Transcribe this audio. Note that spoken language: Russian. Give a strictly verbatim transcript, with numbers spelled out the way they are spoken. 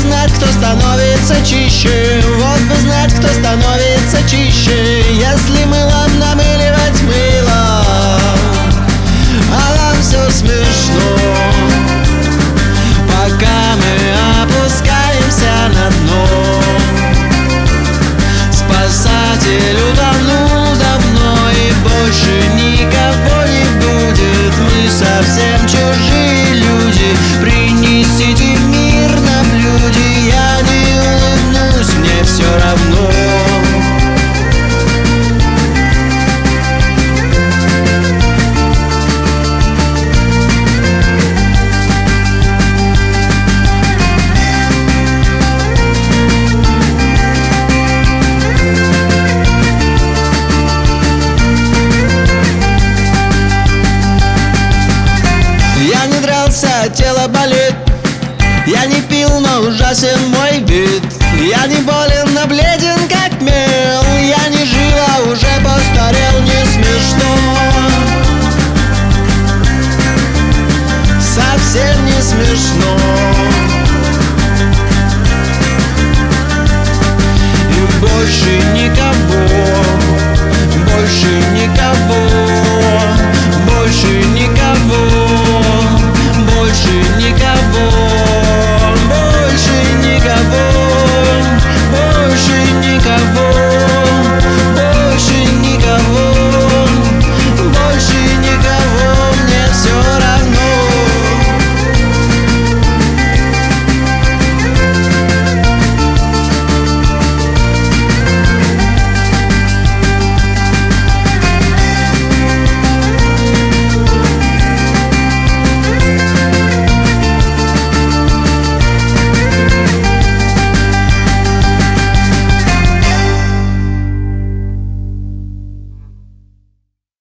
знать, кто становится чище, вот бы знать, кто становится чище. Если мылом намыливать мыло, а нам все смешно, пока мы опускаемся на дно. Спасатель утонул давно и больше никого не будет. Мы совсем чужие люди, принесите мир на блюде. Я не улыбнусь, мне все равно. Я не дрался, тело болит. Я не пил, но ужасен мой вид. Я не болен, но бледен как мел. Я не жил, а уже постарел, не смешно. Совсем не смешно.